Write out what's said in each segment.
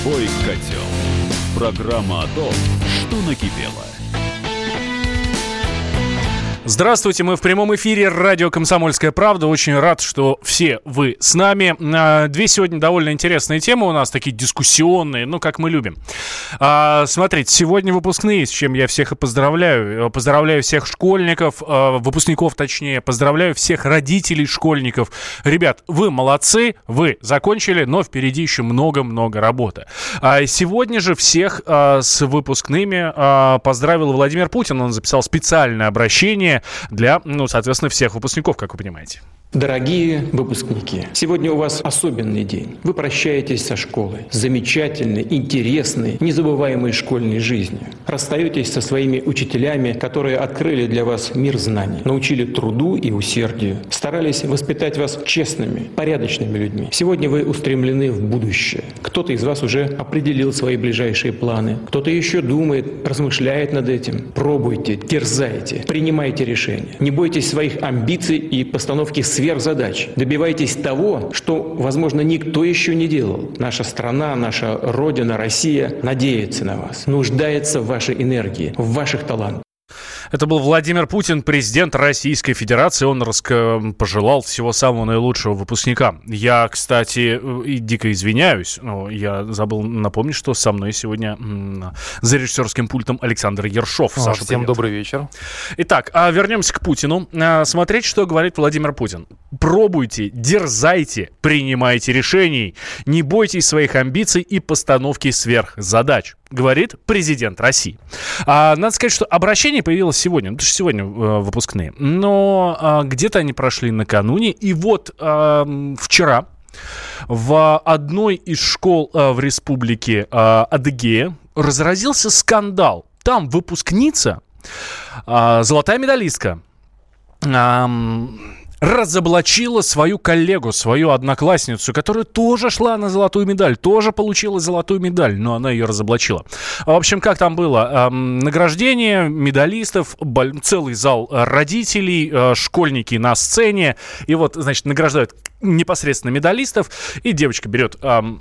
Живой котел. Программа о том, что накипело. Здравствуйте, мы в прямом эфире радио «Комсомольская правда». Очень рад, что все вы с нами. Две сегодня довольно интересные темы у нас, такие дискуссионные, как мы любим. Смотрите, сегодня выпускные, с чем я всех и поздравляю. Поздравляю всех школьников, выпускников точнее, поздравляю всех родителей школьников. Ребят, вы молодцы, вы закончили, но впереди еще много-много работы. Сегодня же всех с выпускными поздравил Владимир Путин. Он записал специальное обращение для, соответственно, всех выпускников, как вы понимаете. Дорогие выпускники, сегодня у вас особенный день. Вы прощаетесь со школой, с замечательной, интересной, незабываемой школьной жизнью. Расстаетесь со своими учителями, которые открыли для вас мир знаний, научили труду и усердию, старались воспитать вас честными, порядочными людьми. Сегодня вы устремлены в будущее. Кто-то из вас уже определил свои ближайшие планы, кто-то еще думает, размышляет над этим. Пробуйте, дерзайте, принимайте решения. Не бойтесь своих амбиций и постановки сверхзадач. Добивайтесь того, что, возможно, никто еще не делал. Наша страна, наша Родина, Россия надеется на вас, нуждается в вашей энергии, в ваших талантах. Это был Владимир Путин, президент Российской Федерации. Он пожелал всего самого наилучшего выпускникам. Я, кстати, дико извиняюсь, но я забыл напомнить, что со мной сегодня за режиссерским пультом Александр Ершов. Саша, всем привет. Добрый вечер. Итак, вернемся к Путину. Смотреть, что говорит Владимир Путин. Пробуйте, дерзайте, принимайте решений. Не бойтесь своих амбиций и постановки сверхзадач, говорит президент России. Надо сказать, что обращение появилось сегодня. Это же сегодня выпускные. Но где-то они прошли накануне. И вот вчера в одной из школ в республике Адыгея разразился скандал. Там выпускница, золотая медалистка, разоблачила свою коллегу, свою одноклассницу, которая тоже шла на золотую медаль, тоже получила золотую медаль, но она ее разоблачила. В общем, как там было? Награждение медалистов, целый зал родителей, школьники на сцене. И вот, значит, награждают непосредственно медалистов. И девочка берет,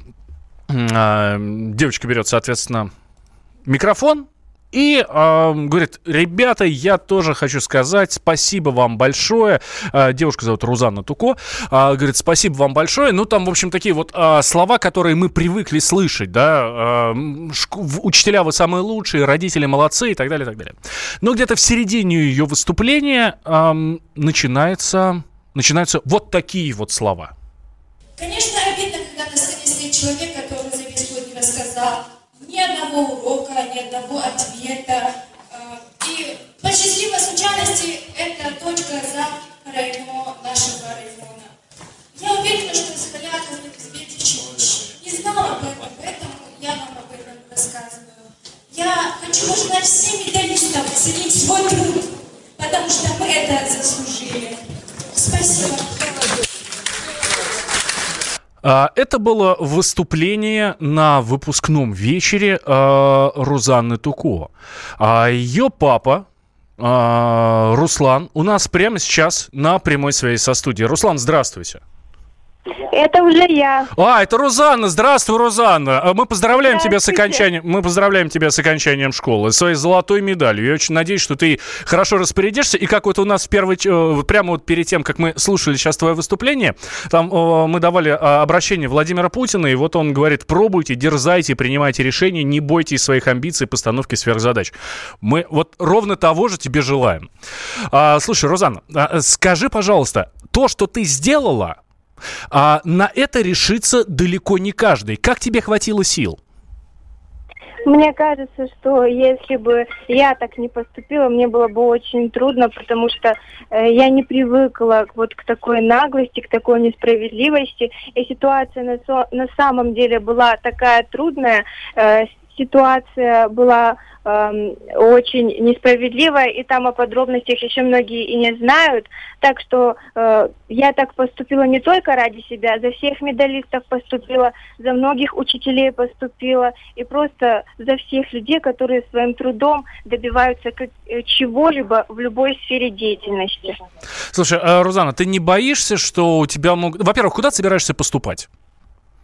соответственно, микрофон. И говорит: ребята, я тоже хочу сказать спасибо вам большое. Девушку зовут Рузанна Туко. Говорит: спасибо вам большое. Там, в общем, такие вот слова, которые мы привыкли слышать, да. Учителя вы самые лучшие, родители молодцы и так далее, и так далее. Но где-то в середине ее выступления начинаются вот такие вот слова. Конечно, обидно, когда на сцене стоит человек, который за весь год не рассказал ни одного урока, ни одного ответа. И по счастливой случайности это дочка района, нашего района. Я уверена, что с халявками не знала об этом, поэтому я вам об этом рассказываю. Я хочу пожелать всем медалистам ценить свой труд, потому что мы это заслужили. Спасибо. Это было выступление на выпускном вечере Рузанны Туко. Ее папа Руслан у нас прямо сейчас на прямой связи со студией. Руслан, здравствуйте. Это уже я. Это Рузанна. Здравствуй, Рузанна. Мы поздравляем тебя с окончанием школы, своей золотой медалью. Я очень надеюсь, что ты хорошо распорядишься. И как вот у нас прямо вот перед тем, как мы слушали сейчас твое выступление, там мы давали обращение Владимира Путина, и вот он говорит: пробуйте, дерзайте, принимайте решения, не бойтесь своих амбиций, постановки сверхзадач. Мы вот ровно того же тебе желаем. Слушай, Рузанна, скажи, пожалуйста, то, что ты сделала, на это решится далеко не каждый. Как тебе хватило сил? Мне кажется, что если бы я так не поступила, мне было бы очень трудно, потому что я не привыкла к такой наглости, к такой несправедливости. И ситуация на самом деле была такая трудная. Ситуация была очень несправедливая, и там о подробностях еще многие и не знают. Так что я так поступила не только ради себя, за всех медалистов поступила, за многих учителей поступила, и просто за всех людей, которые своим трудом добиваются чего-либо в любой сфере деятельности. Слушай, Рузанна, ты не боишься, что у тебя могут... Во-первых, куда ты собираешься поступать?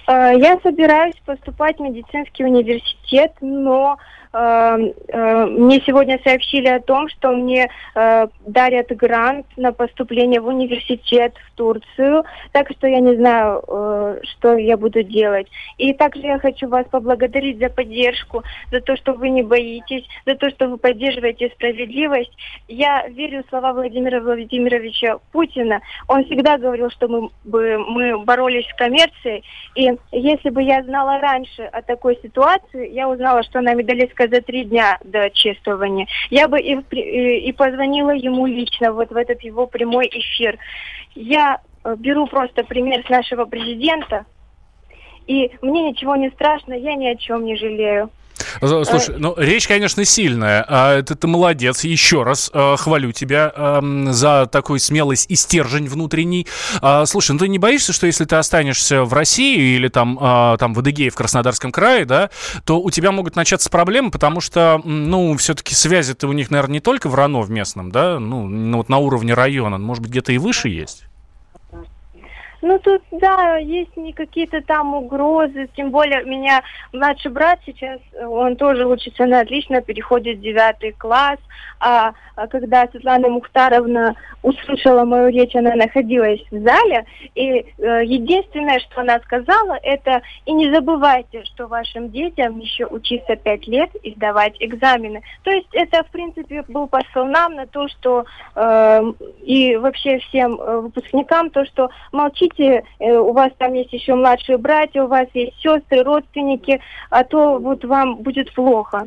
Я собираюсь поступать в медицинский университет, но мне сегодня сообщили о том, что мне дарят грант на поступление в университет в Турцию, так что я не знаю, что я буду делать. И также я хочу вас поблагодарить за поддержку, за то, что вы не боитесь, за то, что вы поддерживаете справедливость. Я верю в слова Владимира Владимировича Путина. Он всегда говорил, что мы боролись с коммерцией, и если бы я знала раньше о такой ситуации, я узнала, что нами дали за 3 дня до чествования, я бы и позвонила ему лично вот в этот его прямой эфир. Я беру просто пример с нашего президента, и мне ничего не страшно, я ни о чем не жалею. Слушай, речь, конечно, сильная. Ты молодец. Еще раз хвалю тебя за такую смелость и стержень внутренний. Слушай, ты не боишься, что если ты останешься в России или там в Адыгее, в Краснодарском крае, да, то у тебя могут начаться проблемы, потому что, все-таки связи-то у них, наверное, не только в РАНО в местном, да, вот на уровне района, может быть, где-то и выше есть? Тут, да, есть не какие-то там угрозы, тем более у меня младший брат сейчас, он тоже учится на отлично, переходит в 9 класс, а когда Светлана Мухтаровна услышала мою речь, она находилась в зале, и единственное, что она сказала, это и не забывайте, что вашим детям еще учиться 5 лет и сдавать экзамены. То есть это, в принципе, был посыл нам на то, что и вообще всем выпускникам, то, что молчите, у вас там есть еще младшие братья, у вас есть сестры, родственники, а то вот вам будет плохо.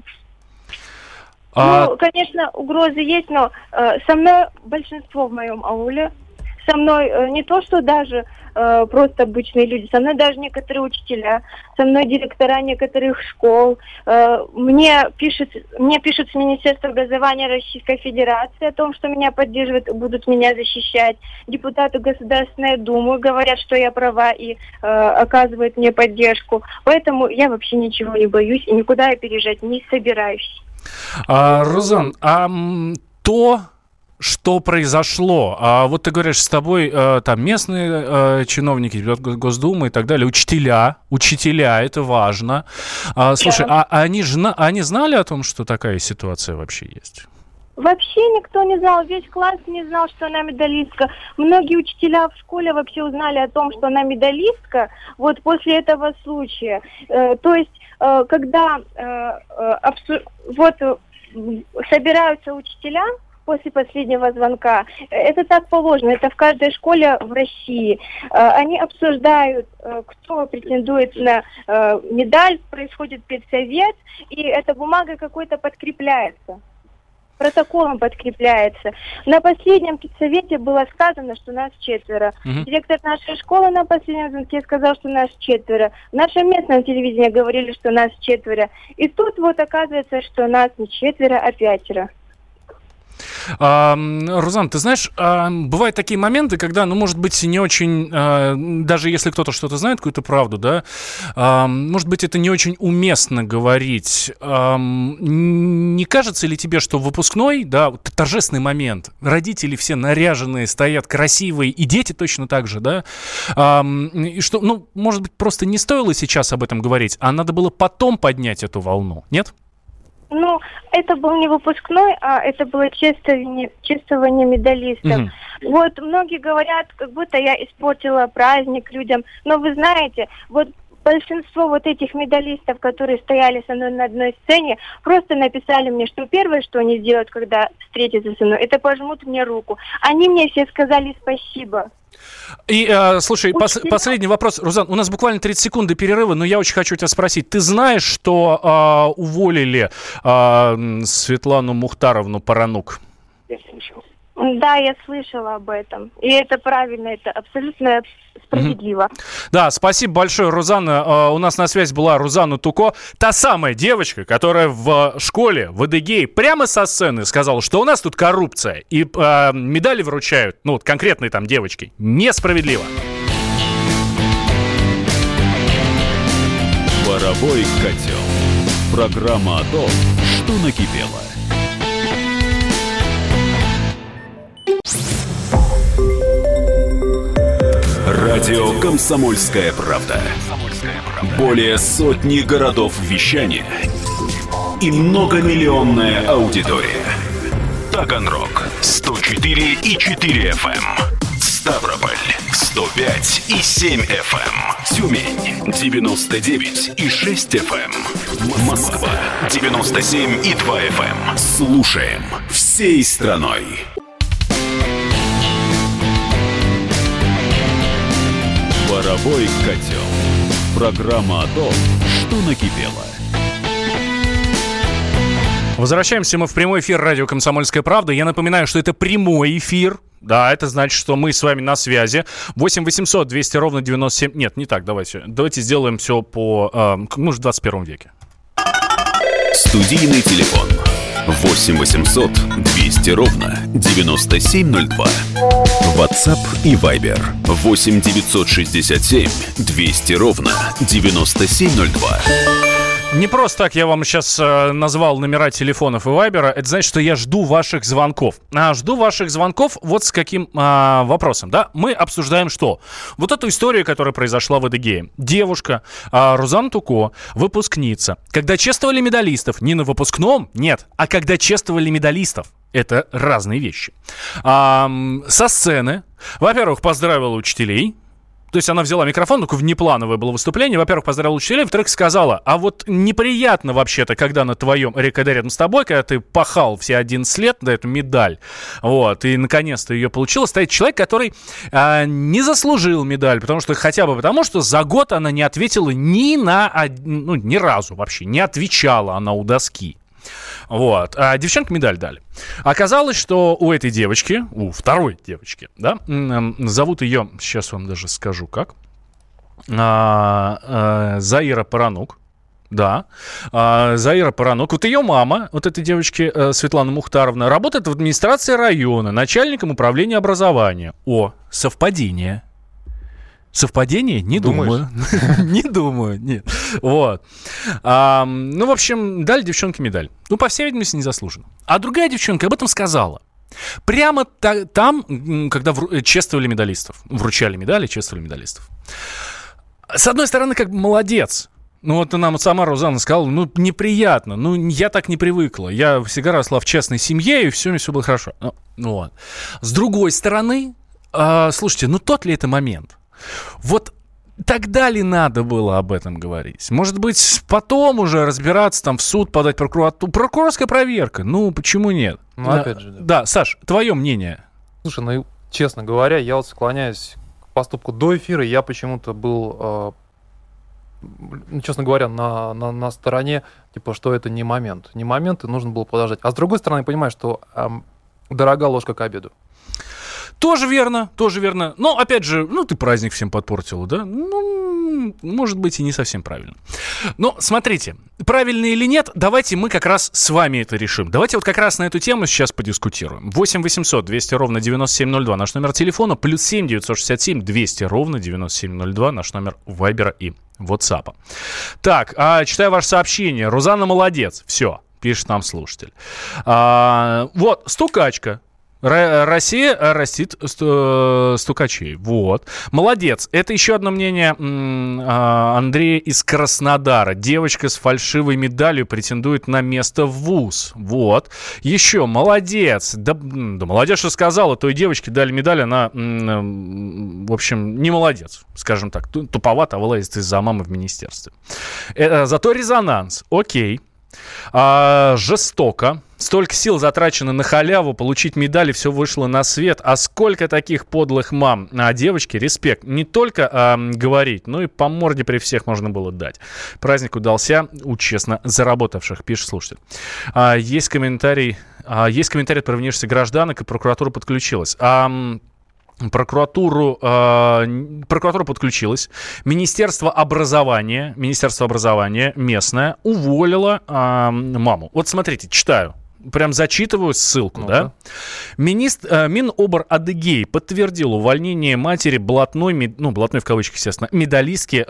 Конечно, угрозы есть, но со мной большинство в моем ауле. Со мной не то, что даже просто обычные люди, со мной даже некоторые учителя, со мной директора некоторых школ. Мне пишут с Министерства образования Российской Федерации о том, что меня поддерживают, будут меня защищать. Депутаты Государственной Думы говорят, что я права и оказывают мне поддержку. Поэтому я вообще ничего не боюсь и никуда я переезжать не собираюсь. Рузан, то, что произошло, вот ты говоришь, с тобой там местные чиновники, Госдумы и так далее, учителя, это важно. Слушай, да. Они знали о том, что такая ситуация вообще есть? Вообще никто не знал, весь класс не знал, что она медалистка. Многие учителя в школе вообще узнали о том, что она медалистка, вот после этого случая. То есть, когда собираются учителя после последнего звонка, это так положено, это в каждой школе в России. Они обсуждают, кто претендует на медаль, происходит педсовет, и эта бумага какой-то подкрепляется. Протоколом подкрепляется. На последнем педсовете было сказано, что нас 4. Директор нашей школы на последнем звонке сказал, что нас 4. В нашем местном телевидении говорили, что нас 4. И тут вот оказывается, что нас не 4, а 5. Рузан, ты знаешь, бывают такие моменты, когда, может быть, не очень, даже если кто-то что-то знает, какую-то правду, да, может быть, это не очень уместно говорить. Не кажется ли тебе, что выпускной, да, торжественный момент, родители все наряженные, стоят красивые, и дети точно так же, да, и что, может быть, просто не стоило сейчас об этом говорить, а надо было потом поднять эту волну, нет? Это был не выпускной, а это было чествование медалистов. Вот многие говорят, как будто я испортила праздник людям. Но вы знаете, вот большинство вот этих медалистов, которые стояли со мной на одной сцене, просто написали мне, что первое, что они сделают, когда встретятся со мной, это пожмут мне руку. Они мне все сказали спасибо. И, слушай, последний вопрос. Рузан, у нас буквально 30 секунд до перерыва, но я очень хочу тебя спросить. Ты знаешь, что уволили Светлану Мухтаровну Паранук? Я слышал. Да, я слышала об этом. И это правильно, это абсолютно справедливо. Да, спасибо большое, Рузанна. У нас на связи была Рузанна Туко, та самая девочка, которая в школе в Адыгее прямо со сцены сказала, что у нас тут коррупция. И медали вручают, конкретной там девочке. Несправедливо. Боровой котел. Программа о том, что накипело. Радио «Комсомольская правда». Более сотни городов вещания и многомиллионная аудитория. Таганрог 104,4 FM, Ставрополь 105,7 FM, Тюмень 99,6 FM, Москва 97,2 FM. Слушаем всей страной. Паровой котел. Программа о том, что накипело. Возвращаемся мы в прямой эфир радио «Комсомольская правда». Я напоминаю, что это прямой эфир. Да, это значит, что мы с вами на связи. 8 800 200 ровно 97... Нет, не так, давайте сделаем все по... мы же в 21 веке. Студийный телефон 8 800 200 ровно 9702. WhatsApp и Viber 8 967 200 ровно 9702. Не просто так я вам сейчас назвал номера телефонов и Вайбера. Это значит, что я жду ваших звонков. Жду ваших звонков вот с каким вопросом. Да? Мы обсуждаем что? Вот эту историю, которая произошла в Адыгее. Девушка Рузанна Туко, выпускница. Когда чествовали медалистов, не на выпускном, нет, а когда чествовали медалистов. Это разные вещи. Со сцены, во-первых, поздравила учителей. То есть она взяла микрофон, только внеплановое было выступление. Во-первых, поздравила учителей, во-вторых, сказала, а вот неприятно вообще-то, когда на твоем, когда рядом с тобой, когда ты пахал все 11 лет на эту медаль, вот, и наконец-то ее получила, стоит человек, который не заслужил медаль, потому что за год она не ответила ни разу вообще, не отвечала она у доски. Вот. А девчонке медаль дали. Оказалось, что у этой девочки, у второй девочки, да, зовут ее, сейчас вам даже скажу как, Заира Паранук. Да, Заира Паранук. Вот ее мама, вот этой девочки Светлана Мухтаровна, работает в администрации района, начальником управления образования. О, совпадение. Совпадение? Не думаю. Не думаю, нет. Вот. В общем, дали девчонке медаль. По всей видимости, незаслуженно. А другая девчонка об этом сказала. Прямо там, когда чествовали медалистов. Вручали медали, чествовали медалистов. С одной стороны, как бы молодец. Нам сама Рузанна сказала, неприятно, я так не привыкла. Я всегда росла в частной семье, и все было хорошо. Вот. С другой стороны, слушайте, тот ли это момент? Вот тогда ли надо было об этом говорить? Может быть, потом уже разбираться, в суд подать прокуратуру? Прокурорская проверка, почему нет? Опять же, да. Да, Саш, твое мнение? Слушай, честно говоря, я вот склоняюсь к поступку до эфира. Я почему-то был, честно говоря, на стороне, что это не момент. Не момент, и нужно было подождать. А с другой стороны, я понимаю, что дорога ложка к обеду. Тоже верно. Но, опять же, ты праздник всем подпортила, да? Может быть, и не совсем правильно. Но, смотрите, правильно или нет, давайте мы как раз с вами это решим. Давайте вот как раз на эту тему сейчас подискутируем. 8 800 200 ровно 9702 наш номер телефона, плюс 7 967 200 ровно 9702 наш номер Вайбера и WhatsApp. Так, читаю ваше сообщение. Рузанна молодец. Все, пишет нам слушатель. Вот, стукачка. Россия растит стукачей. Вот. Молодец. Это еще одно мнение Андрея из Краснодара. Девочка с фальшивой медалью претендует на место в вуз. Вот. Еще. Молодец. Да молодец, что сказала. Той девочке дали медаль. Она, в общем, не молодец. Скажем так. Туповато вылазит из-за мамы в министерстве. Зато резонанс. Окей. Жестоко. Столько сил затрачено на халяву, получить медали, все вышло на свет. А сколько таких подлых мам. Девочки, респект. Не только говорить, но и по морде при всех можно было дать. Праздник удался у честно заработавших, пишет слушатель. Есть комментарий от провинившихся гражданок, и прокуратура подключилась. Прокуратура подключилась. Министерство образования местное уволило маму. Вот смотрите, читаю. Прям зачитываю ссылку, да? Минобр Адыгеи подтвердил увольнение матери блатной в кавычках, естественно, медалистки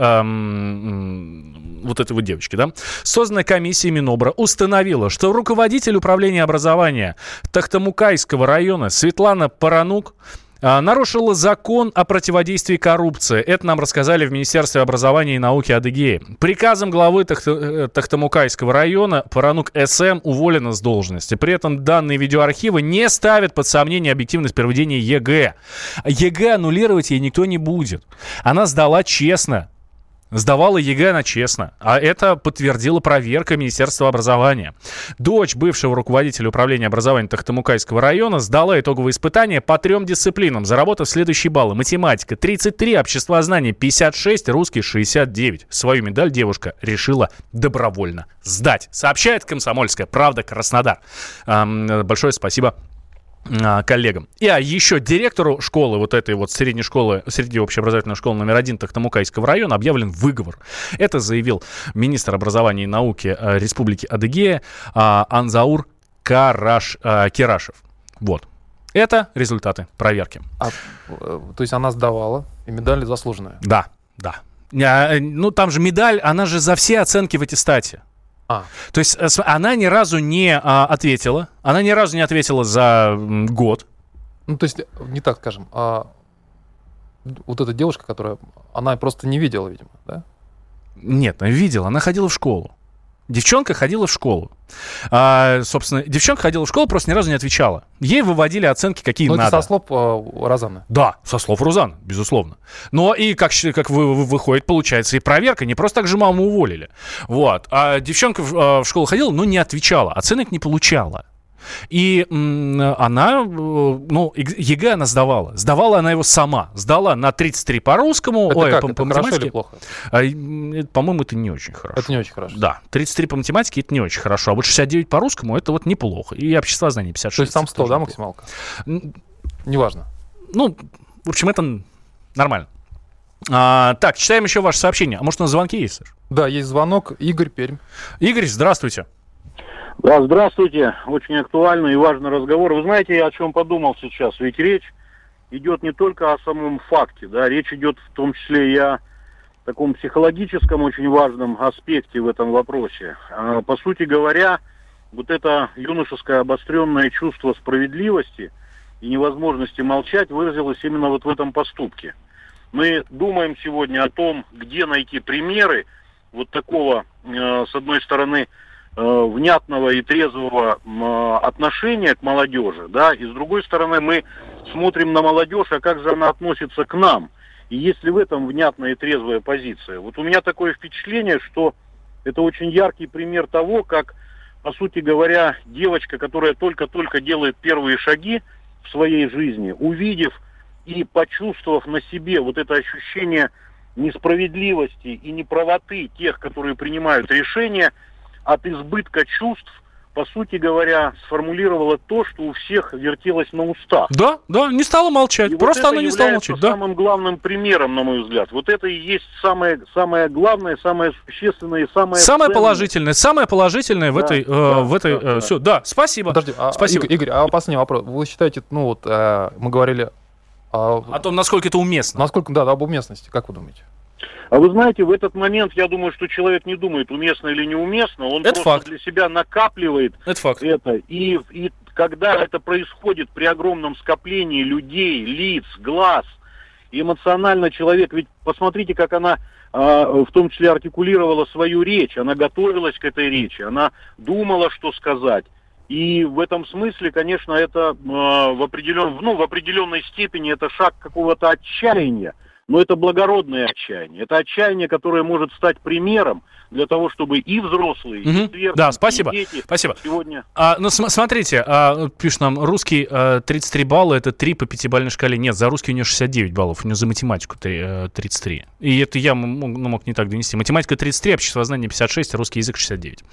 вот этой вот девочки, да? Созданная комиссия Минобра установила, что руководитель управления образования Тахтамукайского района Светлана Паранук Нарушила закон о противодействии коррупции. Это нам рассказали в Министерстве образования и науки Адыгеи. Приказом главы Тохтамукайского района Паранук СМ уволена с должности. При этом данные видеоархива не ставят под сомнение объективность проведения ЕГЭ. ЕГЭ аннулировать ей никто не будет. Она сдала честно. Сдавала ЕГЭ она честно, а это подтвердила проверка Министерства образования. Дочь бывшего руководителя управления образования Тохтамукайского района сдала итоговые испытания по 3 дисциплинам, заработав следующие баллы. Математика 33, обществознание 56, русский 69. Свою медаль девушка решила добровольно сдать. Сообщает «Комсомольская правда» Краснодар. Большое спасибо коллегам. И еще директору школы, вот этой вот средней школы, среди общеобразовательной школы номер 1 Тохтамукайского района объявлен выговор. Это заявил министр образования и науки Республики Адыгея Анзаур Керашев. Вот. Это результаты проверки. То есть она сдавала, и медаль заслуженная? Да. Ну, там же медаль, она же за все оценки в аттестате. То есть она ни разу не ответила. Она ни разу не ответила за год. Ну, то есть, не так скажем, вот эта девушка, которая... Она просто не видела, видимо, да? Нет, она видела. Она ходила в школу. Девчонка ходила в школу. Собственно, девчонка ходила в школу, просто ни разу не отвечала. Ей выводили оценки, какие надо. Это со слов Розанны? Да, со слов Розанны, безусловно. Но и, как выходит, получается, и проверка. Не просто так же маму уволили. Вот. А девчонка в школу ходила, но не отвечала. Оценок не получала. И она, ЕГЭ она сдавала. Сдавала она его сама. Сдала на 33 по русскому. Это как? Это хорошо или плохо? По-моему, это не очень хорошо. Это не очень хорошо. Да, 33 по математике это не очень хорошо. А вот 69 по русскому это вот неплохо. И обществознание 56. То есть там 100, да, максималка? Неважно. Ну, в общем, это нормально. Так, читаем еще ваше сообщение. А может, у нас звонки есть, Саш? Да, есть звонок. Игорь, Пермь. Игорь, здравствуйте. Да, здравствуйте. Очень актуальный и важный разговор. Вы знаете, я о чем подумал сейчас? Ведь речь идет не только о самом факте, да, речь идет в том числе и о таком психологическом очень важном аспекте в этом вопросе. По сути говоря, вот это юношеское обостренное чувство справедливости и невозможности молчать выразилось именно вот в этом поступке. Мы думаем сегодня о том, где найти примеры вот такого, с одной стороны, внятного и трезвого отношения к молодежи, да, и с другой стороны мы смотрим на молодежь, а как же она относится к нам, и есть ли в этом внятная и трезвая позиция. Вот у меня такое впечатление, что это очень яркий пример того, как, по сути говоря, девочка, которая только-только делает первые шаги в своей жизни, увидев и почувствовав на себе вот это ощущение несправедливости и неправоты тех, которые принимают решения, от избытка чувств, по сути говоря, сформулировала то, что у всех вертелось на устах. Да, не стала молчать. И Просто вот она не стала молчать. Это самым главным примером, на мой взгляд. Вот это и есть самое главное, самое существенное и самое положительное в этой. Все, да, спасибо. Подожди, спасибо. Игорь, последний вопрос. Вы считаете, мы говорили о том, насколько это уместно. Об уместности, как вы думаете? А вы знаете, в этот момент я думаю, что человек не думает, уместно или неуместно, он это просто факт. Для себя накапливает это. И когда это происходит при огромном скоплении людей, лиц, глаз, эмоционально человек, ведь посмотрите, как она в том числе артикулировала свою речь, она готовилась к этой речи, она думала, что сказать. И в этом смысле, конечно, это в определенной степени это шаг какого-то отчаяния. Но это благородное отчаяние. Это отчаяние, которое может стать примером для того, чтобы и взрослые, и сверстники, спасибо. и дети Спасибо. сегодня... Смотрите, пишет нам, русский 33 балла, это 3 по 5-бальной шкале. Нет, за русский у него 69 баллов, у него за математику 33. И это я мог не так донести. Математика 33, обществознание 56, русский язык 69.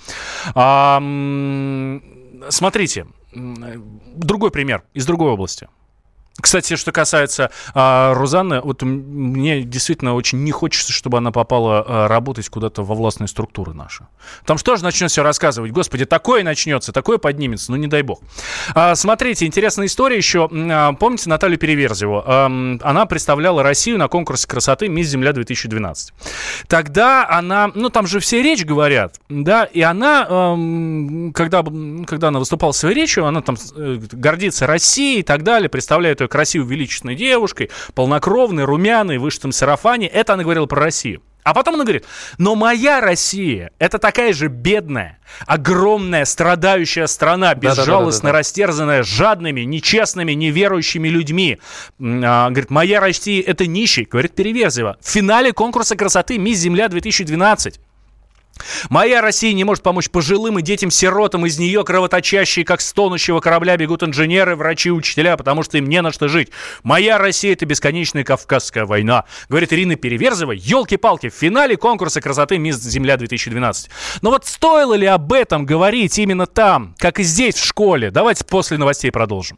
Смотрите, другой пример из другой области. Кстати, что касается Розанны, вот мне действительно очень не хочется, чтобы она попала работать куда-то во властные структуры наши. Там что же начнет все рассказывать? Господи, такое начнется, такое поднимется, не дай бог. Смотрите, интересная история еще. Помните Наталью Переверзеву? Она представляла Россию на конкурсе красоты «Мисс Земля-2012». Тогда она, там же все речь говорят, да, и она, когда она выступала своей речью, она там гордится Россией и так далее, представляет ее красивой, величественной девушкой, полнокровной, румяной, в вышитом сарафане. Это она говорила про Россию. А потом она говорит, но моя Россия, это такая же бедная, огромная, страдающая страна, безжалостно растерзанная жадными, нечестными, неверующими людьми. Говорит, моя Россия, это нищий, говорит Переверзева. В финале конкурса красоты «Мисс Земля-2012». Моя Россия не может помочь пожилым и детям-сиротам. Из нее кровоточащие, как с тонущего корабля, бегут инженеры, врачи, учителя, потому что им не на что жить. Моя Россия — это бесконечная Кавказская война, говорит Ирина Переверзева. Ёлки-палки, в финале конкурса красоты «Мисс Земля-2012». Но вот стоило ли об этом говорить именно там, как и здесь, в школе? Давайте после новостей продолжим.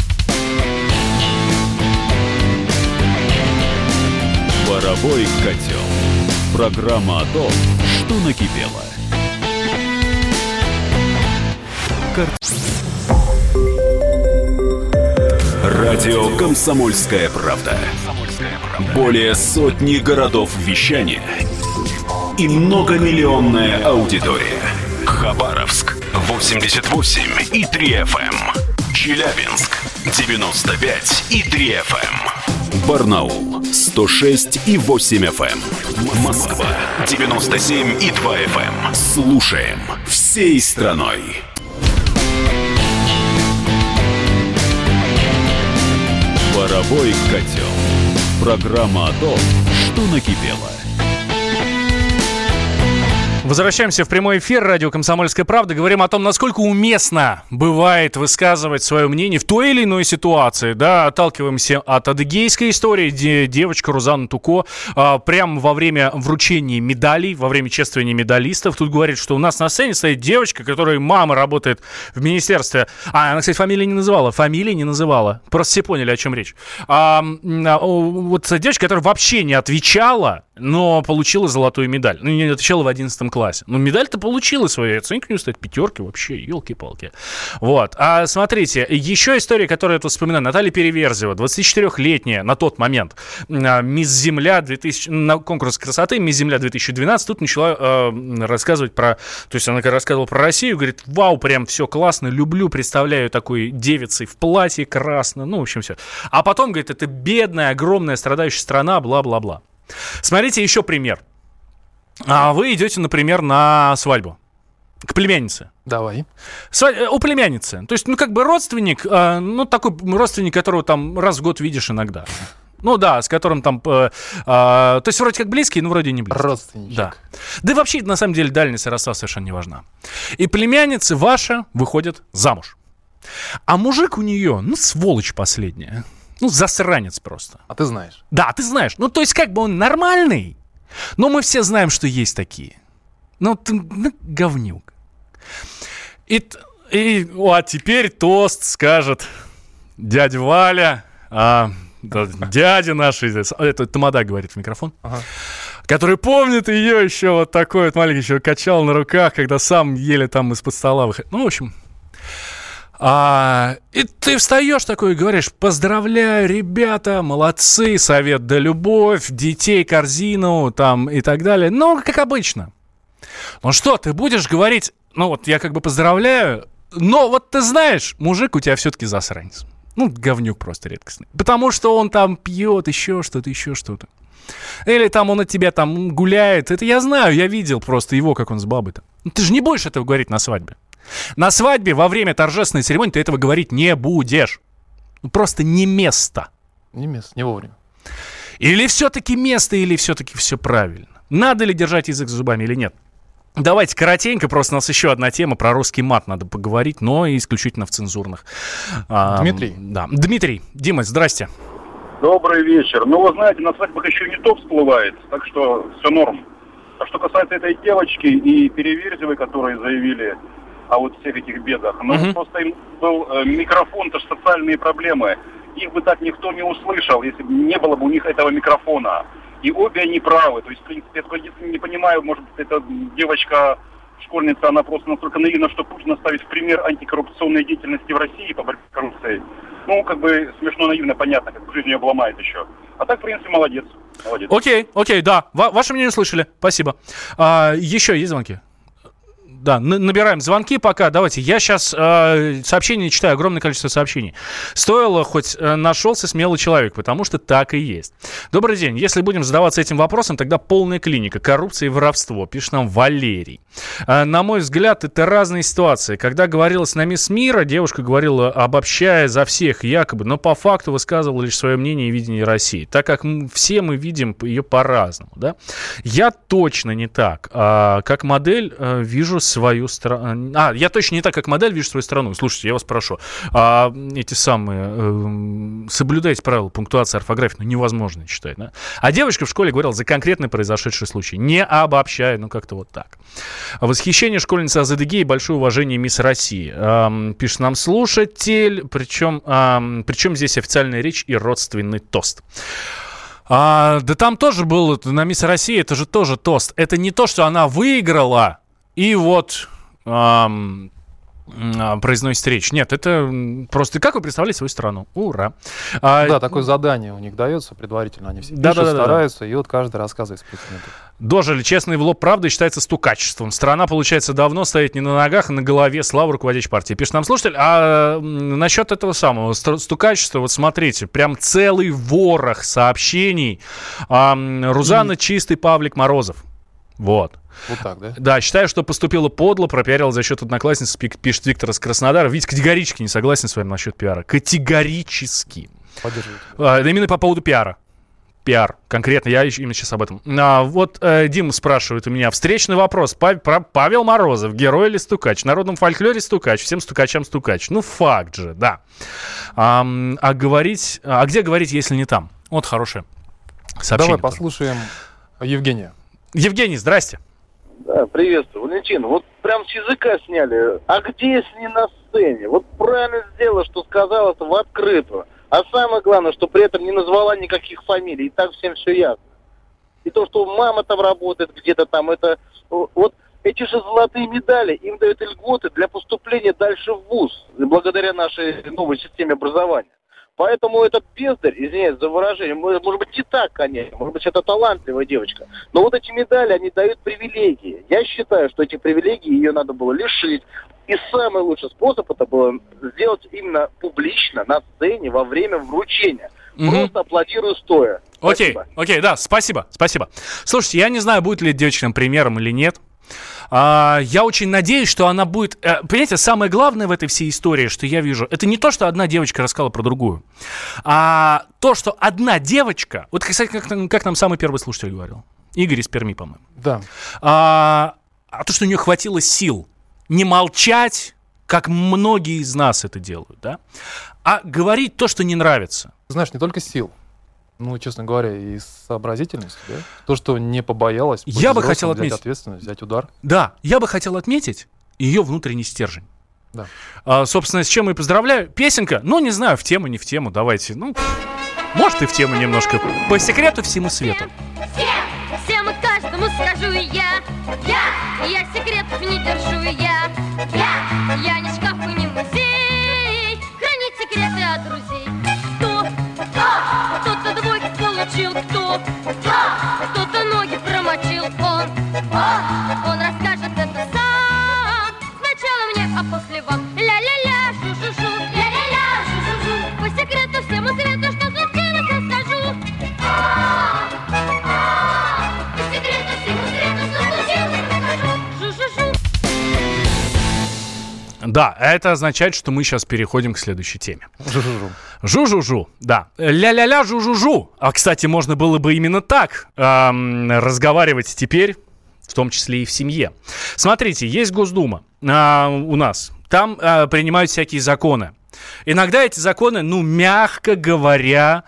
Паровой котел. Программа о том, что накипело. Радио «Комсомольская правда». Более сотни городов вещания и многомиллионная аудитория. Хабаровск 88,3 FM. Челябинск 95,3 FM. Барнаул 106,8 FM. Москва 97,2 FM. Слушаем всей страной. Паровой котел. Программа о том, что накипело. Возвращаемся в прямой эфир радио «Комсомольская правда». Говорим о том, насколько уместно бывает высказывать свое мнение в той или иной ситуации. Да, отталкиваемся от адыгейской истории, где девочка Рузанна Туко прямо во время вручения медалей, во время чествования медалистов, тут говорит, что у нас на сцене стоит девочка, которая мама работает в министерстве. Она, кстати, фамилии не называла. Просто все поняли, о чем речь. Вот девочка, которая вообще не отвечала, но получила золотую медаль. Ну, не отвечала в 11 классе. Но медаль-то получила свою. Оценка у нее стоит 5 вообще. Елки-палки. Вот. А смотрите, еще история, которую я тут вспоминаю. Наталья Переверзева, 24-летняя на тот момент. Мисс Земля 2000... На конкурс красоты Мисс Земля 2012. Тут начала рассказывать про... То есть она рассказывала про Россию. Говорит, вау, прям все классно. Люблю, представляю такой девицей в платье красном. Ну, в общем, все. А потом, говорит, это бедная, огромная, страдающая страна, бла-бла-бла. Смотрите, еще пример. Вы идете, например, на свадьбу к племяннице. Давай. У племянницы. То есть, как бы родственник, такой родственник, которого там раз в год видишь иногда. Ну да, с которым там... то есть, вроде как близкий, но вроде не близкий. Родственничек. Да. Да и вообще, на самом деле, дальность родства совершенно не важна. И племянница ваша выходит замуж. А мужик у нее, сволочь последняя. Засранец просто. А ты знаешь? Да, ты знаешь. То есть, как бы он нормальный, но мы все знаем, что есть такие. Ты говнюк. А теперь тост скажет дядя Валя, дядя наш, это Тамада говорит в микрофон, который помнит ее еще вот такой вот маленький, еще качал на руках, когда сам еле там из-под стола выходил. В общем... И ты встаешь такой и говоришь: поздравляю, ребята, молодцы, совет да любовь, детей корзину там и так далее. Как обычно. Что, ты будешь говорить, я как бы поздравляю, но вот ты знаешь, мужик у тебя все-таки засранец. Говнюк просто редкостный. Потому что он там пьет, еще что-то. Или там он от тебя там гуляет. Это я знаю, я видел просто его, как он с бабой-то. Ты же не будешь этого говорить на свадьбе. На свадьбе во время торжественной церемонии ты этого говорить не будешь. Просто не место. Не место, не вовремя. Или все-таки место, или все-таки все правильно. Надо ли держать язык за зубами или нет? Давайте коротенько, просто у нас еще одна тема про русский мат надо поговорить, но исключительно в цензурных. Дмитрий. Да. Дмитрий, Дима, здрасте. Добрый вечер. Вы знаете, на свадьбах еще не то всплывает, так что все норм. А что касается этой девочки и Переверзевой, которые заявили о вот всех этих бедах, просто им был микрофон-то ж социальные проблемы. Их бы так никто не услышал, если бы не было бы у них этого микрофона. И обе они правы. То есть, в принципе, я не понимаю, может быть, эта девочка, школьница, она просто настолько наивна, что Путина ставит в пример антикоррупционной деятельности в России по борьбе с коррупцией. Смешно, наивно, понятно, как жизнь ее обломает еще. А так, в принципе, молодец. Окей, да. Ваше мнение услышали. Спасибо. Еще есть звонки? Да, набираем звонки пока. Давайте, я сейчас сообщения читаю, огромное количество сообщений. Стоило, хоть нашелся смелый человек, потому что так и есть. Добрый день. Если будем задаваться этим вопросом, тогда полная клиника. Коррупция и воровство, пишет нам Валерий. На мой взгляд, это разные ситуации. Когда говорилось на Мисс Мира, девушка говорила, обобщая за всех якобы, но по факту высказывала лишь свое мнение и видение России, так как все мы видим ее по-разному. Да? Я точно не так. Как модель вижу свою страну. Я точно не так, как модель, вижу свою страну. Слушайте, я вас прошу. Эти самые... соблюдайте правила пунктуации, орфографии. Невозможно читать. Да? А девочка в школе говорила за конкретный произошедший случай. Не обобщая, как-то вот так. Восхищение школьницы Азадыгеи, большое уважение мисс России. Пишет нам слушатель. Причем здесь официальная речь и родственный тост. Да там тоже был на Мисс России, это же тоже тост. Это не то, что она выиграла и вот произносит речь. Нет, это просто как вы представляете свою страну. Ура. Да, такое задание у них дается предварительно. Они все пишут, стараются, и вот каждый рассказывает с претендентов. Дожили. Честный в лоб правда считается стукачеством. Страна, получается, давно стоит не на ногах, а на голове. Слава руководящей партии. Пишет нам слушатель. А насчет этого самого стукачества, вот смотрите, прям целый ворох сообщений. Рузанна Чистый, Павлик Морозов. Вот. Вот так, да? Да, считаю, что поступила подло, пропиарила за счет одноклассницы, пишет Виктор из Краснодара. Видите, категорически не согласен с вами насчет пиара. Категорически. Поддерживаю. Именно по поводу пиара. Пиар. Конкретно, я именно сейчас об этом. Вот Дима спрашивает у меня. Встречный вопрос. Павел Морозов, герой или стукач? В народном фольклоре стукач, всем стукачам стукач. Ну, факт же, да. А где говорить, если не там? Вот хорошее сообщение. Давай послушаем Евгения. Евгений, здрасте. Да, приветствую. Валентин, вот прям с языка сняли. А где, если не на сцене? Вот правильно сделала, что сказала это в открытую. А самое главное, что при этом не назвала никаких фамилий. И так всем все ясно. И то, что мама там работает где-то там, это... Вот эти же золотые медали, им дают льготы для поступления дальше в вуз. Благодаря нашей новой системе образования. Поэтому этот бездарь, извиняюсь за выражение, может быть, не так, конечно, может быть, это талантливая девочка, но вот эти медали, они дают привилегии. Я считаю, что эти привилегии ее надо было лишить. И самый лучший способ это было сделать именно публично, на сцене, во время вручения. Просто аплодирую стоя. Окей, да, спасибо. Слушайте, я не знаю, будет ли девочкам примером или нет. Я очень надеюсь, что она будет... Понимаете, самое главное в этой всей истории, что я вижу, это не то, что одна девочка рассказала про другую, а то, что одна девочка... Вот, кстати, как нам самый первый слушатель говорил. Игорь из Перми, по-моему. Да. То, что у нее хватило сил не молчать, как многие из нас это делают, да, а говорить то, что не нравится. Знаешь, не только сил. Ну, честно говоря, и сообразительность, да? То, что не побоялась, я бы хотел отметить, взять ответственность, взять удар. Да, я бы хотел отметить ее внутренний стержень. Да. Собственно, с чем и поздравляю. Песенка, не знаю, в тему, не в тему, давайте. Может, и в тему немножко. По секрету всему свету. Всем и каждому скажу я секретов не держу я не шкаф и не музей, хранить секреты от друзей. Кто-то двойку получил, кто-то ноги промочил, он расскажет это сам. Сначала мне, а после вам. Ля-ля-ля, жу-жу-жу, ля-ля-ля, жу-жу-жу. По секрету всему свету, что случилось, расскажу. По секрету всему свету, что случилось, расскажу. Жу-жу-жу. Да, это означает, что мы сейчас переходим к следующей теме. Жу-жу-жу. Жу-жу-жу, да. Ля-ля-ля, жу-жу-жу. А, кстати, можно было бы именно так разговаривать теперь, в том числе и в семье. Смотрите, есть Госдума у нас. Там принимают всякие законы. Иногда эти законы, мягко говоря,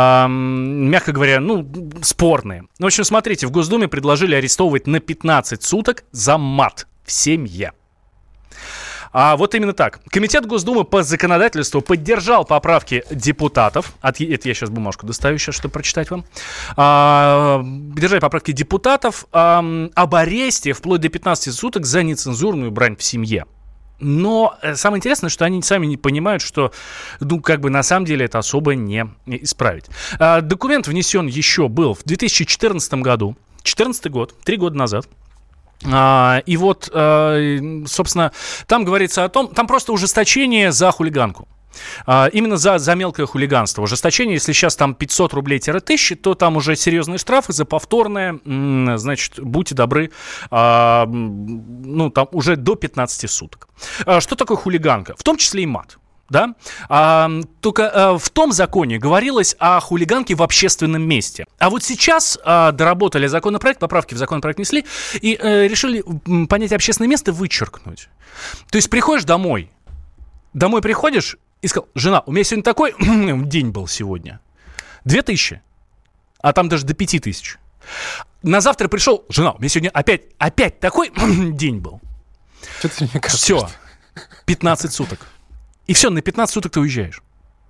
спорные. В общем, смотрите, в Госдуме предложили арестовывать на 15 суток за мат в семье. Вот именно так. Комитет Госдумы по законодательству поддержал поправки депутатов. Это я сейчас бумажку доставлю, чтобы прочитать вам. Поддержали поправки депутатов об аресте вплоть до 15 суток за нецензурную брань в семье. Но самое интересное, что они сами не понимают, что, на самом деле это особо не исправить. Документ внесен еще был в 2014 году. 2014 год, 3 года назад. И вот, собственно, там говорится о том, там просто ужесточение за хулиганку. Именно за мелкое хулиганство. Ужесточение, если сейчас там 500 рублей-1000, то там уже серьезные штрафы за повторное, значит, будьте добры, ну, там уже до 15 суток. Что такое хулиганка? В том числе и мат. Да? Только в том законе говорилось о хулиганке в общественном месте. А вот сейчас доработали законопроект, поправки в законопроект внесли и решили понятие общественное место вычеркнуть. То есть приходишь домой приходишь и сказал: жена, у меня сегодня такой день был сегодня. 2000, а там даже до 5000. На завтра пришел: жена, у меня сегодня опять такой день был. Что-то мне кажется, все, 15 суток. И все, на 15 суток ты уезжаешь.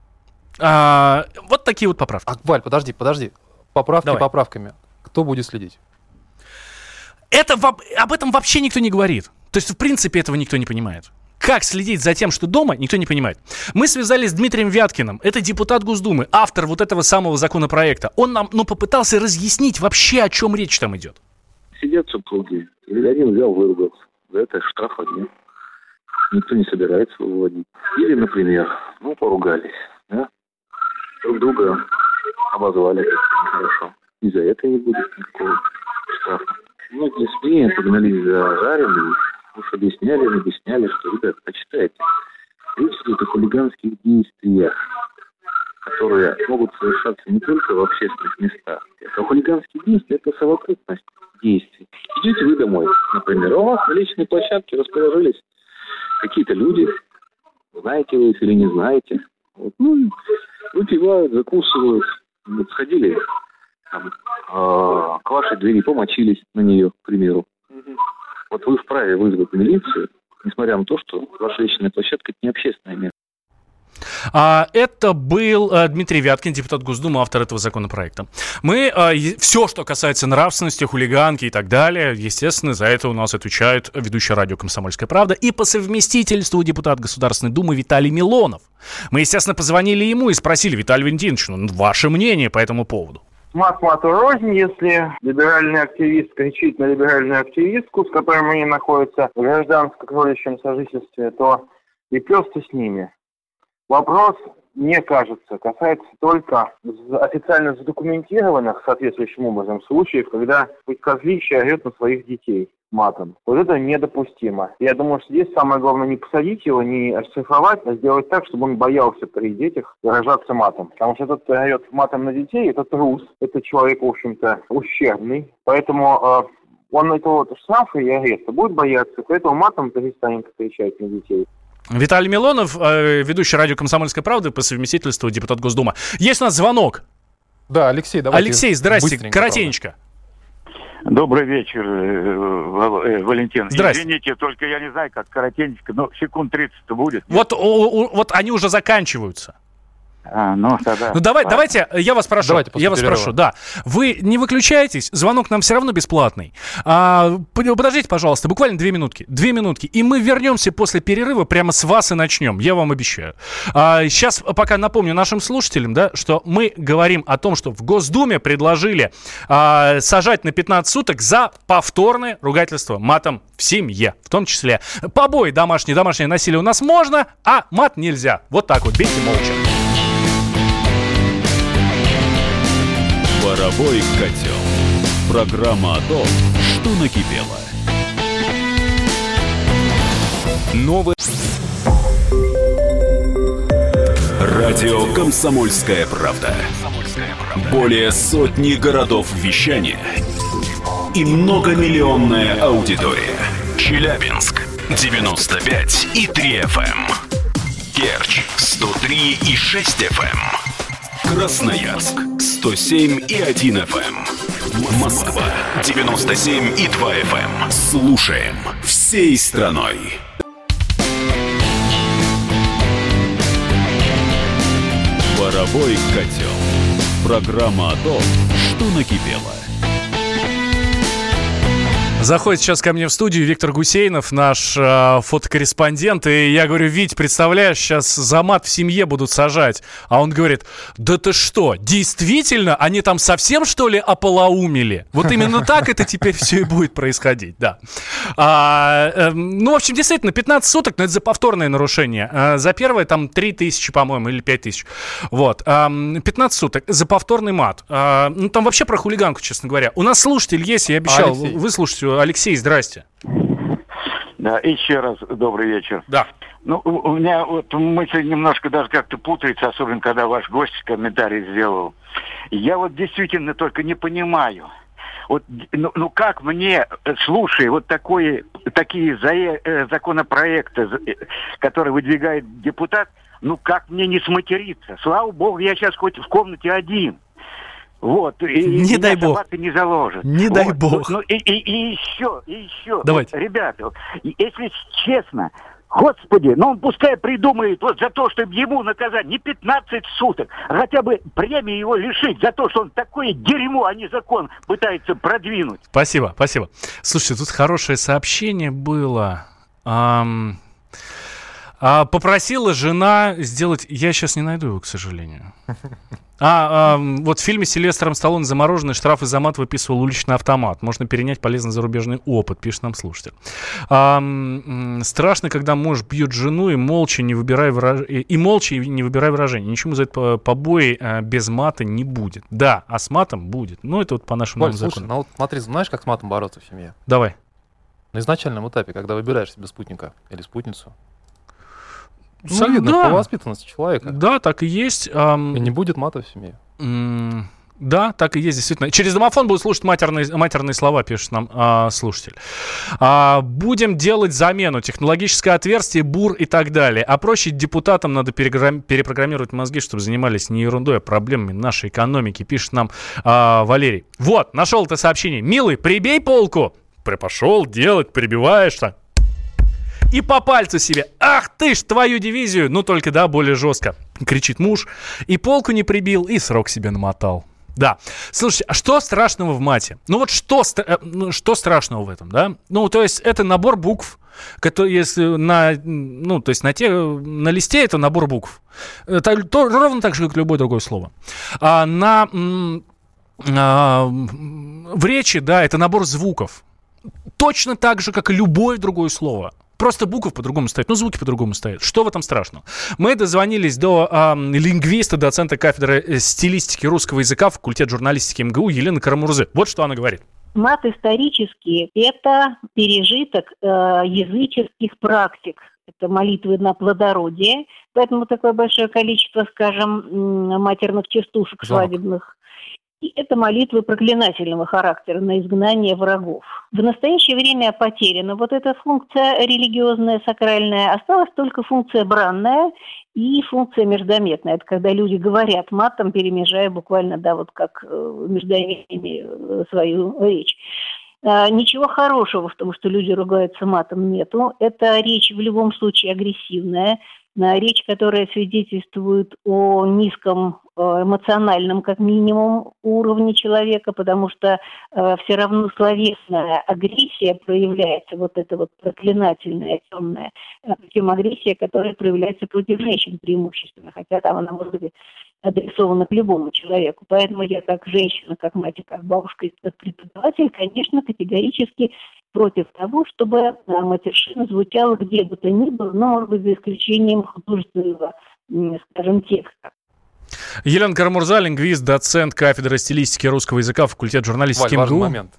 Вот такие вот поправки. Валь, подожди. Поправки Давай. поправками. Кто будет следить? Об этом вообще никто не говорит. То есть, в принципе, этого никто не понимает. Как следить за тем, что дома, никто не понимает. Мы связались с Дмитрием Вяткиным. Это депутат Госдумы, автор вот этого самого законопроекта. Он нам, попытался разъяснить вообще, о чем речь там идет. Сидят супруги. Один взял, выругался. За это штраф один. Никто не собирается выводить. Или, например, поругались. Да? Друг друга обозвали хорошо. И за это не будет никакого штрафа. Многие СМИ погнались за жареным. Уж объясняли, что, ребят, почитайте. Речь идет о хулиганских действиях, которые могут совершаться не только в общественных местах. А хулиганские действия – это совокупность действий. Идете вы домой, например, а у вас на личной площадке расположились какие-то люди, знаете вы их или не знаете. Выпивают, закусывают, сходили к вашей двери, помочились на нее, к примеру. Вот вы вправе вызвать милицию, несмотря на то, что ваша личная площадка – это не общественное место. Это был Дмитрий Вяткин, депутат Госдумы, автор этого законопроекта. Мы все, что касается нравственности, хулиганки и так далее, естественно, за это у нас отвечает ведущий радио «Комсомольская правда» и по совместительству депутат Государственной Думы Виталий Милонов. Мы, естественно, позвонили ему и спросили: Виталий Валентинович, ваше мнение по этому поводу? Мат мату рознь, если либеральный активист кричит на либеральную активистку, с которой они находятся в гражданско-кроличьем сожительстве, то и пёсты с ними. Вопрос, мне кажется, касается только официально задокументированных соответствующим образом случаев, когда козлище орет на своих детей матом. Вот это недопустимо. Я думаю, что здесь самое главное не посадить его, не оштрафовать, а сделать так, чтобы он боялся при детях выражаться матом. Потому что тот, кто орет матом на детей, это трус, это человек, в общем-то, ущербный. Поэтому он этого штрафа и ареста будет бояться, поэтому матом перестанет кричать на детей. Виталий Милонов, ведущий радио «Комсомольская правда», по совместительству депутат Госдумы. Есть у нас звонок. Да, Алексей, давайте. Алексей, здрасте, коротенечко. Добрый вечер, Валентин. Здрасте. Извините, только я не знаю, как коротенько, но секунд 30-то будет. Вот они уже заканчиваются. Тогда. Давайте, я вас прошу, да. Вы не выключайтесь, звонок нам все равно бесплатный. Подождите, пожалуйста, буквально 2 минутки, и мы вернемся после перерыва, прямо с вас и начнем, я вам обещаю. Сейчас пока напомню нашим слушателям, да, что мы говорим о том, что в Госдуме предложили сажать на 15 суток за повторное ругательство матом в семье, в том числе. Побои домашнее насилие у нас можно, а мат нельзя. Вот так вот, бейте молча. Паровой котел. Программа о том, что накипело. Новое. Радио «Комсомольская правда». Более сотни городов вещания и многомиллионная аудитория. Челябинск 95,3 FM. Керчь 103,6 FM. Красноярск 107,1 FM. Москва 97,2 FM. Слушаем всей страной. Паровой котел. Программа о том, что накипело. Заходит сейчас ко мне в студию Виктор Гусейнов, наш фотокорреспондент, и я говорю: Вить, представляешь, сейчас за мат в семье будут сажать. А он говорит: да ты что, действительно, они там совсем, что ли, ополоумели? Вот именно так это теперь все и будет происходить, да. Ну, в общем, действительно, 15 суток, но это за повторное нарушение. За первое там 3000, по-моему, или 5000. Вот. 15 суток за повторный мат. Ну, там вообще про хулиганку, честно говоря. У нас слушатель есть, я обещал выслушать. Алексей, здрасте. Да, еще раз добрый вечер. Да. Ну, у меня вот мысль немножко даже как-то путается, особенно когда ваш гость комментарий сделал. Я вот действительно только не понимаю. Вот, ну как мне, слушая вот такие законопроекты, которые выдвигает депутат, ну как мне не сматериться? Слава богу, я сейчас хоть в комнате один. Вот, и не дай бог. Собака не заложит. Не дай бог. Ну, и еще. Давайте. Вот, ребята, если честно, господи, ну он пускай придумает вот за то, чтобы ему наказать не 15 суток, а хотя бы премии его лишить за то, что он такое дерьмо, а не закон пытается продвинуть. Спасибо. Слушайте, тут хорошее сообщение было. Попросила жена сделать... Я сейчас не найду его, к сожалению. Вот в фильме с Сильвестром Сталлоне «Замороженный» штрафы за мат выписывал уличный автомат. Можно перенять полезный зарубежный опыт, пишет нам слушатель. Страшно, когда муж бьет жену и молча не выбирая выражений. Ничему за это побои без мата не будет. Да, а с матом будет. Ну, это вот по нашему новому закону. Слушай, ну вот смотри, знаешь, как с матом бороться в семье? Давай. На изначальном этапе, когда выбираешь себе спутника или спутницу, солидно, по воспитанности человека. Да, так и есть. И не будет мата в семье. Да, так и есть, действительно. Через домофон будут слушать матерные слова, пишет нам слушатель. Будем делать замену. Технологическое отверстие, бур и так далее. А проще депутатам надо перепрограммировать мозги, чтобы занимались не ерундой, а проблемами нашей экономики, пишет нам Валерий. Вот, нашел это сообщение. Милый, прибей полку. Пошел делать, прибиваешь-то. И по пальцу себе. Ах ты ж, твою дивизию. Ну, только, да, более жестко. Кричит муж. И полку не прибил, и срок себе намотал. Да. Слушайте, а что страшного в мате? Ну, вот что страшного в этом, да? Ну, то есть, это набор букв, который, если на листе это набор букв. Ровно так же, как любое другое слово. В речи, да, это набор звуков. Точно так же, как и любое другое слово. Просто буквы по-другому стоят, звуки по-другому стоят. Что в этом страшного? Мы дозвонились до лингвиста, доцента кафедры стилистики русского языка, факультет журналистики МГУ Елены Карамурзы. Вот что она говорит. Мат исторический – это пережиток языческих практик. Это молитвы на плодородие, поэтому такое большое количество, скажем, матерных частушек свадебных. И это молитвы проклинательного характера на изгнание врагов. В настоящее время потеряна вот эта функция религиозная, сакральная. Осталась только функция бранная и функция междометная. Это когда люди говорят матом, перемежая буквально, да, вот как между ними свою речь. Ничего хорошего в том, что люди ругаются матом, нету. Это речь в любом случае агрессивная. Речь, которая свидетельствует о низком эмоциональном, как минимум, уровне человека, потому что все равно словесная агрессия проявляется, вот эта вот проклинательная, темная, причем агрессия, которая проявляется против женщин преимущественно, хотя там она может быть адресована к любому человеку. Поэтому я как женщина, как мать, как бабушка и как преподаватель, конечно, категорически против того, чтобы матершина звучала где бы то ни было, но, может быть, за исключением художественного, скажем, текста. Елена Карамурза, лингвист, доцент кафедры стилистики русского языка, факультет журналистики МГУ. Важный момент.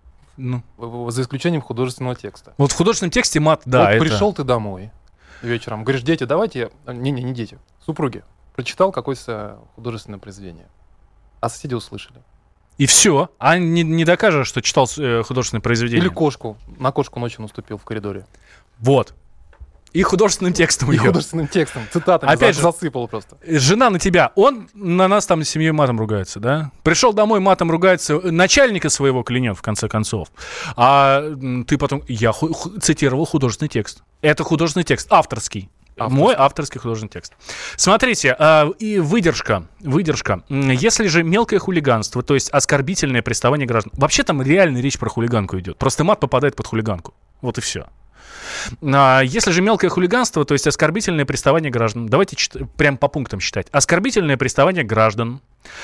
За исключением художественного текста. Вот в художественном тексте мат, да. Вот пришел ты домой вечером, говоришь: дети, давайте... Не дети, супруги. Прочитал какое-то художественное произведение. А соседи услышали. И все. А не докажешь, что читал художественное произведение. Или на кошку ночью наступил в коридоре. Вот. И художественным текстом ее. Художественным текстом, цитатами опять засыпал просто. Жена на тебя. Он на нас там с семьей матом ругается, да? Пришел домой, матом ругается, начальника своего клянет, в конце концов. А ты потом... Я цитировал художественный текст. Это художественный текст, авторский. Мой авторский художественный текст. Смотрите, и выдержка. Если же мелкое хулиганство, то есть оскорбительное приставание граждан... Вообще там реально речь про хулиганку идет. Просто мат попадает под хулиганку. Вот и все. Если же мелкое хулиганство, то есть оскорбительное приставание граждан... Давайте прям по пунктам считать. Оскорбительное приставание граждан...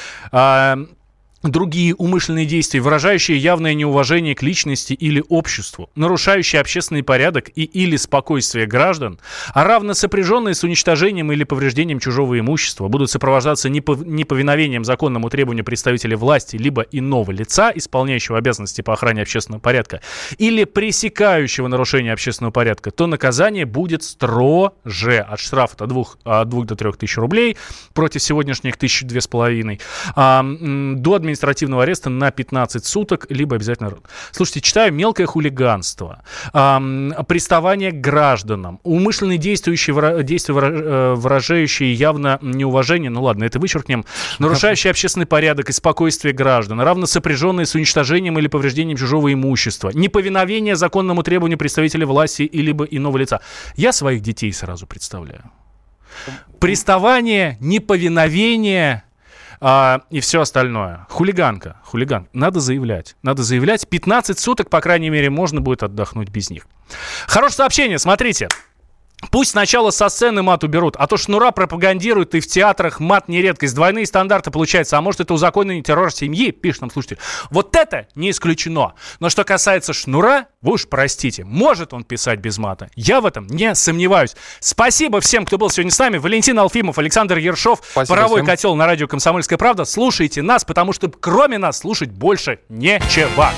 Другие умышленные действия, выражающие явное неуважение к личности или обществу, нарушающие общественный порядок и или спокойствие граждан, а равно сопряженные с уничтожением или повреждением чужого имущества, будут сопровождаться неповиновением законному требованию представителей власти либо иного лица, исполняющего обязанности по охране общественного порядка, или пресекающего нарушение общественного порядка, то наказание будет строже от штрафа от 2 до 3 тысяч рублей против сегодняшних 1,5–2,5 до административного ареста на 15 суток, либо обязательно... Слушайте, читаю: мелкое хулиганство, приставание к гражданам, умышленные действия, выражающие явно неуважение, ну ладно, это вычеркнем, нарушающие общественный порядок и спокойствие граждан, равно сопряженные с уничтожением или повреждением чужого имущества, неповиновение законному требованию представителя власти и либо иного лица. Я своих детей сразу представляю. Приставание, неповиновение... и все остальное. Хулиганка. Надо заявлять. 15 суток, по крайней мере, можно будет отдохнуть без них. Хорошее сообщение, смотрите. Пусть сначала со сцены мат уберут, а то Шнура пропагандирует, и в театрах мат не редкость. Двойные стандарты получается. А может, это узаконенный террор семьи, пишет нам слушатель. Вот это не исключено. Но что касается Шнура, вы уж простите, может он писать без мата. Я в этом не сомневаюсь. Спасибо всем, кто был сегодня с нами. Валентин Алфимов, Александр Ершов. Спасибо Паровой всем. котел на радио «Комсомольская правда». Слушайте нас, потому что кроме нас слушать больше нечего.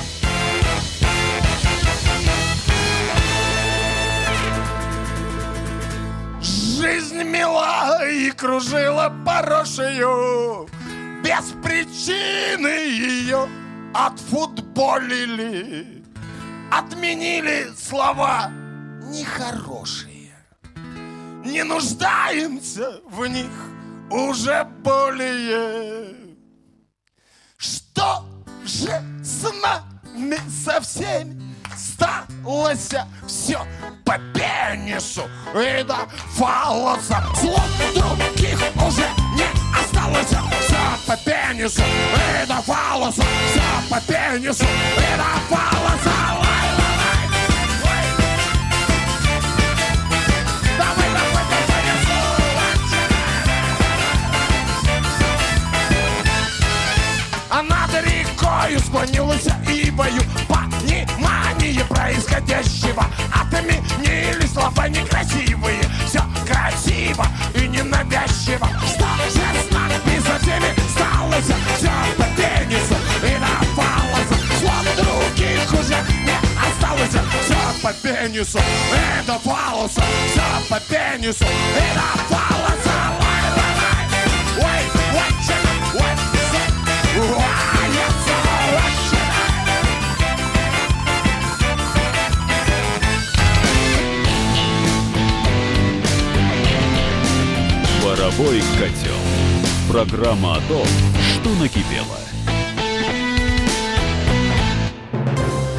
Жизнь мила и кружила порошею, без причины ее отфутболили, отменили слова нехорошие, не нуждаемся в них уже более. Что же с нами со всеми сталось? Все по пенису и до фалоса. Слов других уже не осталось. Все по пенису и до фалоса. Все по пенису и до фалоса. А над рекою склонилась ивою понимание происходящего. Отменили слова некрасивые, все красиво и ненавязчиво. Что же с нами со всеми сталось? Все по пенису и до фалоса. Слов других уже не осталось. Все по пенису и до фалоса. Все по пенису и до фалоса. Паровой котел. Программа о том, что накипело.